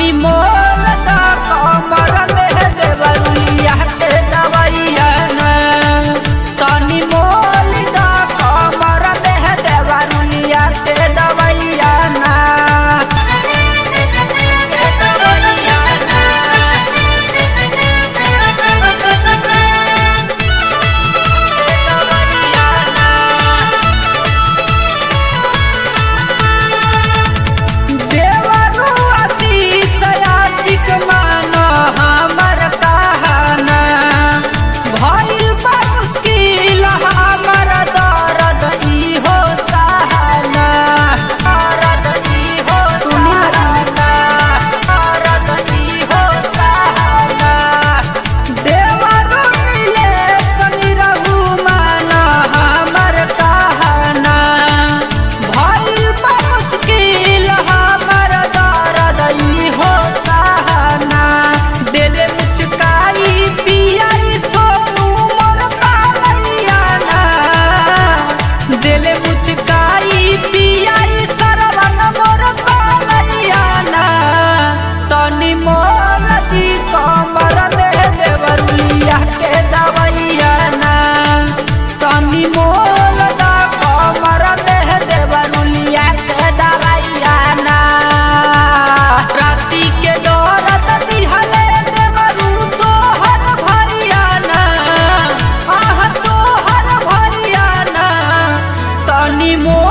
तनी मोल दा कमर में देवरुलिया के दवैया ना तनी मोल दा कमर में देवरुलिया के दवैया ना दिल मुचकाई पियाई सरवन मोर कलैया ना तनी मोल दी कमर में देवरुलिया के दवैया ना तनी मोल दा कमर में देवरुलिया के दवैया ना राती के दौरत दिहले देवरु तोहर भैया ना आह तोहर भैया ना तनी मोल